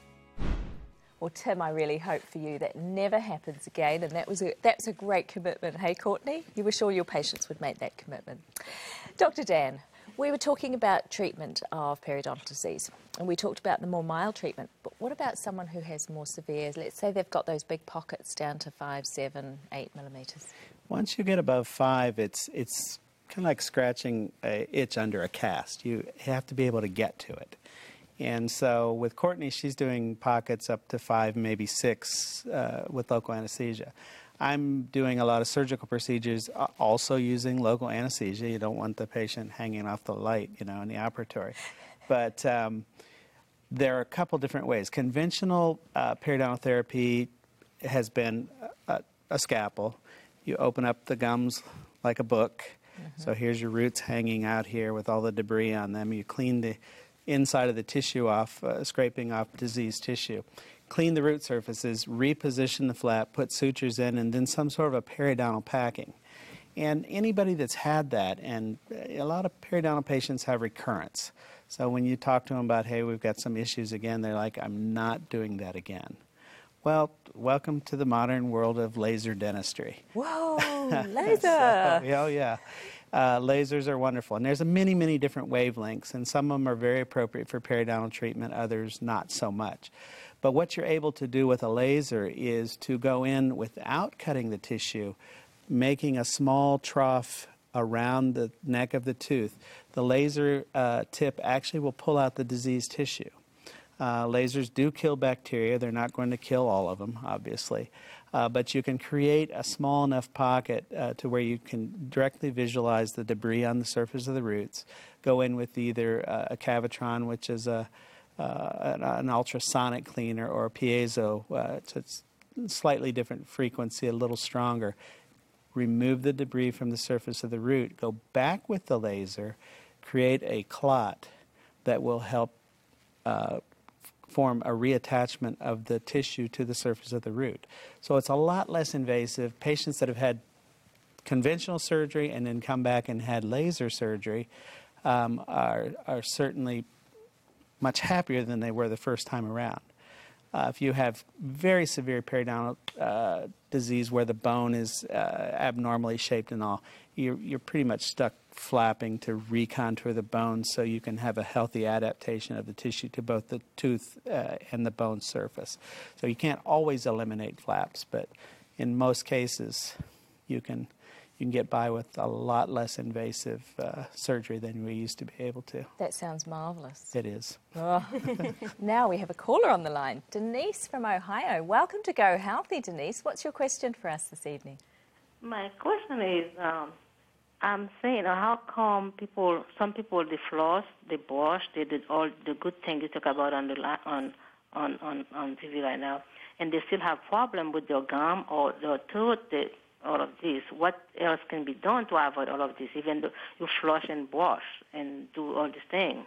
Well, Tim, I really hope for you that never happens again, and that was a, that's a great commitment. Hey, Courtney? You were sure your patients would make that commitment. Doctor Dan, we were talking about treatment of periodontal disease, and we talked about the more mild treatment, but what about someone who has more severe, let's say they've got those big pockets down to five, seven, eight millimetres? Once you get above five, it's, it's kind of like scratching an itch under a cast. You have to be able to get to it. And so with Courtney, she's doing pockets up to five, maybe six uh, with local anesthesia. I'm doing a lot of surgical procedures also using local anesthesia. You don't want the patient hanging off the light, you know, in the operatory. But um, there are a couple different ways. Conventional uh, periodontal therapy has been a, a scalpel. You open up the gums like a book. Mm-hmm. So here's your roots hanging out here with all the debris on them. You clean the inside of the tissue off, uh, scraping off diseased tissue. Clean the root surfaces, reposition the flap, put sutures in, and then some sort of a periodontal packing. And anybody that's had that, and a lot of periodontal patients have recurrence. So when you talk to them about, hey, we've got some issues again, they're like, I'm not doing that again. Well, welcome to the modern world of laser dentistry. Whoa, laser! so, oh, yeah. Uh, lasers are wonderful, and there's a many, many different wavelengths, and some of them are very appropriate for periodontal treatment, others not so much. But what you're able to do with a laser is to go in without cutting the tissue, making a small trough around the neck of the tooth. The laser uh, tip actually will pull out the diseased tissue. Uh, lasers do kill bacteria. They're not going to kill all of them, obviously. Uh, but you can create a small enough pocket uh, to where you can directly visualize the debris on the surface of the roots. Go in with either uh, a Cavitron, which is a, uh, an, an ultrasonic cleaner, or a piezo. Uh, it's, it's slightly different frequency, a little stronger. Remove the debris from the surface of the root. Go back with the laser, create a clot that will help uh, form a reattachment of the tissue to the surface of the root. So it's a lot less invasive. Patients that have had conventional surgery and then come back and had laser surgery um, are, are certainly much happier than they were the first time around. Uh, if you have very severe periodontal uh, disease where the bone is uh, abnormally shaped and all, you're, you're pretty much stuck flapping to recontour the bone so you can have a healthy adaptation of the tissue to both the tooth uh, and the bone surface. So you can't always eliminate flaps, but in most cases you can you can get by with a lot less invasive uh, surgery than we used to be able to. That sounds marvellous. It is. Oh. Now we have a caller on the line, Denise from Ohio. Welcome to Go Healthy, Denise. What's your question for us this evening? My question is, um, I'm saying, uh, how come people, some people, they floss, they brush, they did all the good things you talk about on the on on on, on T V right now, and they still have problem with their gum or their tooth, they, all of this. What else can be done to avoid all of this, even though you flush and brush and do all these things?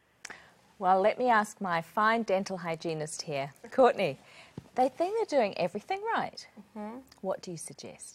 Well, let me ask my fine dental hygienist here, Courtney. They think they're doing everything right. Mm-hmm. What do you suggest?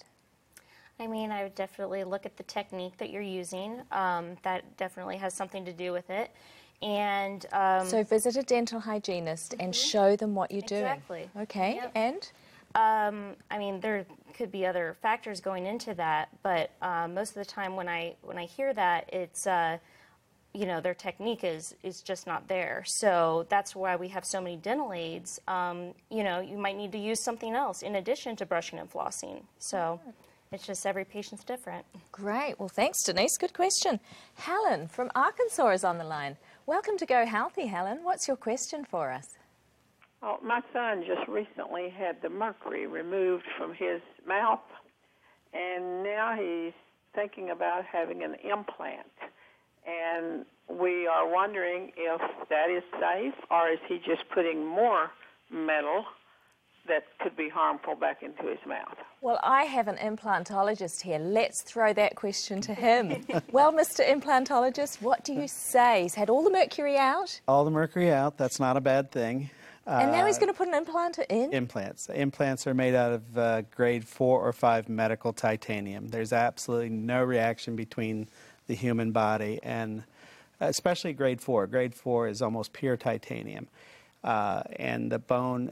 I mean, I would definitely look at the technique that you're using. Um, that definitely has something to do with it. And um, so visit a dental hygienist mm-hmm. and show them what you're exactly. doing. Okay, yep. and? Um, I mean, there could be other factors going into that, but uh, most of the time when I when I hear that, it's uh, you know, their technique is is just not there. So that's why we have so many dental aids. Um, you know, you might need to use something else in addition to brushing and flossing. So. It's just every patient's different. Great. Well, thanks, Denise. Good question. Helen from Arkansas is on the line. Welcome to Go Healthy, Helen. What's your question for us? Oh, my son just recently had the mercury removed from his mouth, and now he's thinking about having an implant. And we are wondering if that is safe, or is he just putting more metal that could be harmful back into his mouth? Well, I have an implantologist here. Let's throw that question to him. Well, Mister Implantologist, what do you say? He's had all the mercury out. All the mercury out, that's not a bad thing. And now he's Uh, going to put an implant in? Implants. Implants are made out of uh, grade four or five medical titanium. There's absolutely no reaction between the human body and especially grade four. Grade four is almost pure titanium. Uh, and the bone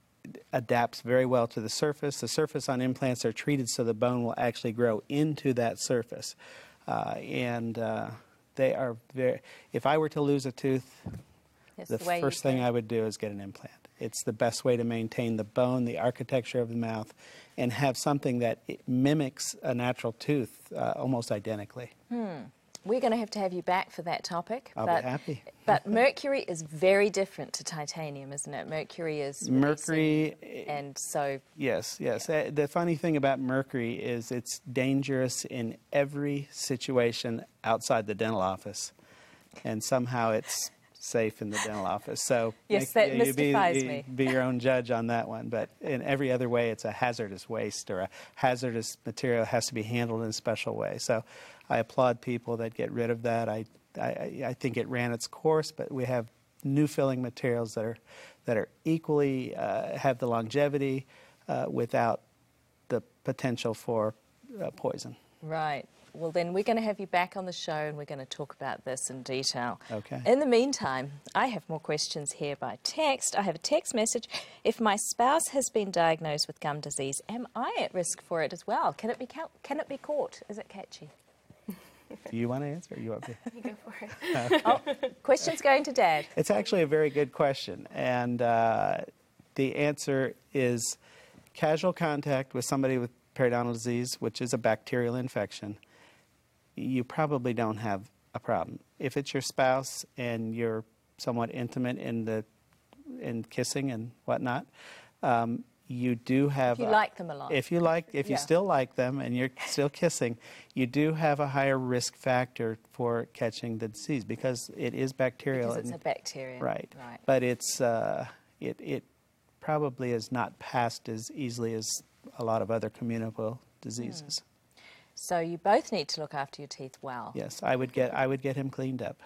adapts very well to the surface. The surface on implants are treated so the bone will actually grow into that surface. Uh, and uh, they are very, if I were to lose a tooth, That's the, the way first you thing say. I would do is get an implant. It's the best way to maintain the bone, the architecture of the mouth, and have something that it mimics a natural tooth uh, almost identically. Hmm. We're going to have to have you back for that topic. I'll but, be happy. But mercury is very different to titanium, isn't it? Mercury is Mercury, releasing, and so Yes, yes. Uh, The funny thing about mercury is it's dangerous in every situation outside the dental office, and somehow it's safe in the dental office. So Yes, that you be, mystifies you me. be your own judge on that one. But in every other way, it's a hazardous waste or a hazardous material that has to be handled in a special way. So I applaud people that get rid of that. I, I, I think it ran its course, but we have new filling materials that are that are equally uh, have the longevity uh, without the potential for uh, poison. right. Well, then we're going to have you back on the show and we're going to talk about this in detail. Okay. In the meantime, I have more questions here by text. I have a text message. If my spouse has been diagnosed with gum disease, am I at risk for it as well? Can it be ca- can it be caught? Is it catchy? Do you want to answer? Or you want to? You go for it. Oh, question's going to Dad. It's actually a very good question, and uh, the answer is casual contact with somebody with periodontal disease, which is a bacterial infection. You probably don't have a problem. If it's your spouse and you're somewhat intimate in the in kissing and whatnot, um, you do have. If you a- like them a lot. If you like, if you Yeah. still like them and you're still kissing, you do have a higher risk factor for catching the disease because it is bacterial. Because it's and- a bacteria. Right. Right. But it's uh, it it probably is not passed as easily as a lot of other communicable diseases. So you both need to look after your teeth well. Yes, I would get I would get him cleaned up.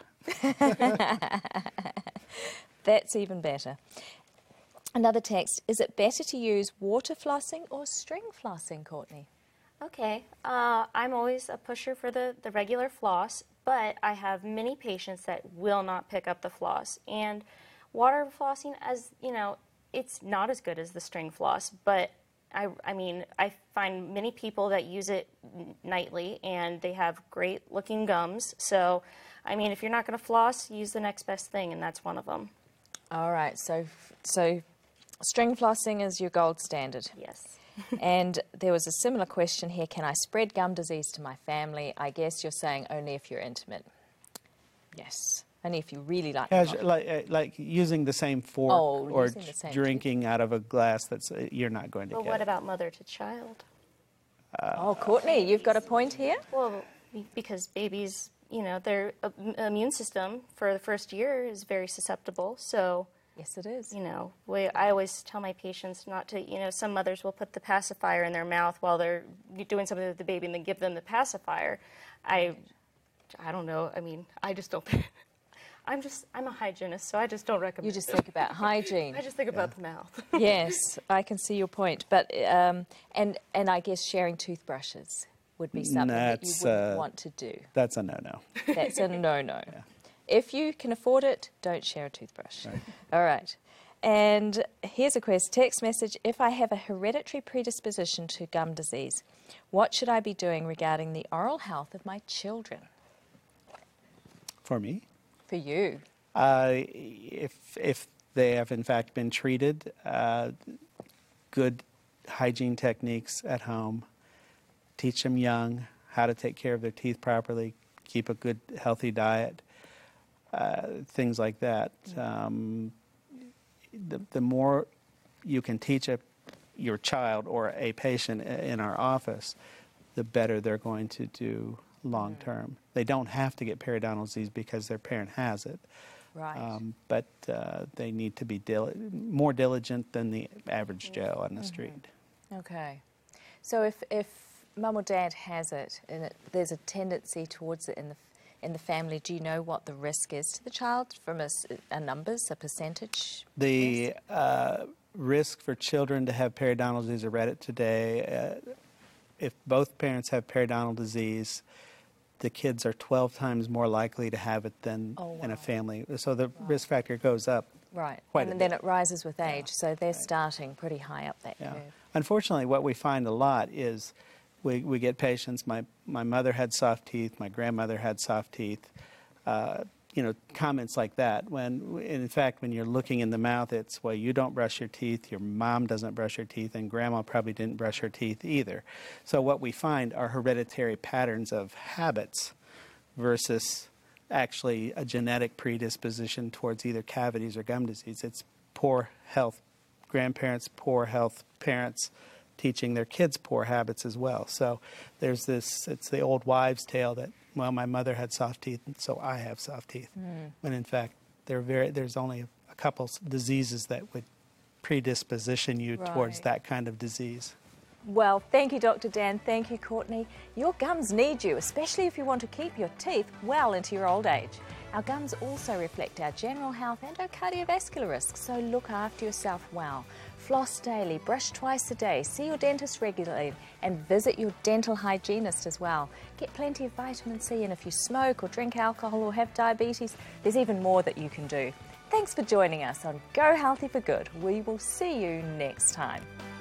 That's even better. Another text, is it better to use water flossing or string flossing, Courtney? Okay, uh, I'm always a pusher for the, the regular floss, but I have many patients that will not pick up the floss. And water flossing, as you know, it's not as good as the string floss, but I, I mean, I find many people that use it n- nightly and they have great looking gums. So, I mean, if you're not going to floss, use the next best thing, and that's one of them. All right, so so string flossing is your gold standard. Yes. And there was a similar question here, can I spread gum disease to my family? I guess you're saying only if you're intimate. Yes, only if you really like Casu- them. like uh, like using the same fork Oh, or using the same drinking out of a glass that's uh, you're not going to But get. what about mother to child? Oh, Courtney, you've got a point here? Well, be- because babies, you know, their uh, m- immune system for the first year is very susceptible. So, Yes, it is. you know, we, I always tell my patients not to, you know, some mothers will put the pacifier in their mouth while they're doing something with the baby and then give them the pacifier. I, I don't know. I mean, I just don't. I'm just, I'm a hygienist, so I just don't recommend You just it. think about hygiene. I just think about the mouth. Yes, I can see your point. But, um, and, and I guess sharing toothbrushes would be something that you That's, wouldn't uh, want to do. That's a no-no. That's a no-no. If you can afford it, don't share a toothbrush. All right. And here's a quest text message. If I have a hereditary predisposition to gum disease, what should I be doing regarding the oral health of my children? For me, For you. uh, if if they have in fact been treated, uh, good hygiene techniques at home. Teach them young how to take care of their teeth properly. Keep a good, healthy diet. uh, things like that. Um, the, the more you can teach a, your child or a patient in our office, the better they're going to do long term. They don't have to get periodontal disease because their parent has it. Right. Um, but uh, they need to be dil more diligent than the average Joe on the street. Okay. So if, if mum or dad has it and it, there's a tendency towards it in the, in the family, do you know what the risk is to the child from a, a numbers, a percentage? The uh, risk for children to have periodontal disease, I read it today, uh, if both parents have periodontal disease, the kids are twelve times more likely to have it than Oh, in wow. a family. So the risk factor goes up. Right. Quite and a then bit. it rises with age, so they're starting pretty high up that Yeah. curve. Unfortunately, what we find a lot is we, we get patients, my, my mother had soft teeth, my grandmother had soft teeth, uh, you know, comments like that. When, in fact, when you're looking in the mouth, it's, well, you don't brush your teeth, your mom doesn't brush her teeth, and grandma probably didn't brush her teeth either. So what we find are hereditary patterns of habits versus actually a genetic predisposition towards either cavities or gum disease. It's poor health grandparents, poor health parents teaching their kids poor habits as well. So there's this, it's the old wives' tale that, well, my mother had soft teeth, so I have soft teeth. Mm. When in fact, there are very, there's only a couple diseases that would predisposition you Right. towards that kind of disease. Well, thank you, Doctor Dan. Thank you, Courtney. Your gums need you, especially if you want to keep your teeth well into your old age. Our gums also reflect our general health and our cardiovascular risks, so look after yourself well. Floss daily, brush twice a day, see your dentist regularly, and visit your dental hygienist as well. Get plenty of vitamin C, and if you smoke or drink alcohol or have diabetes, there's even more that you can do. Thanks for joining us on Go Healthy for Good. We will see you next time.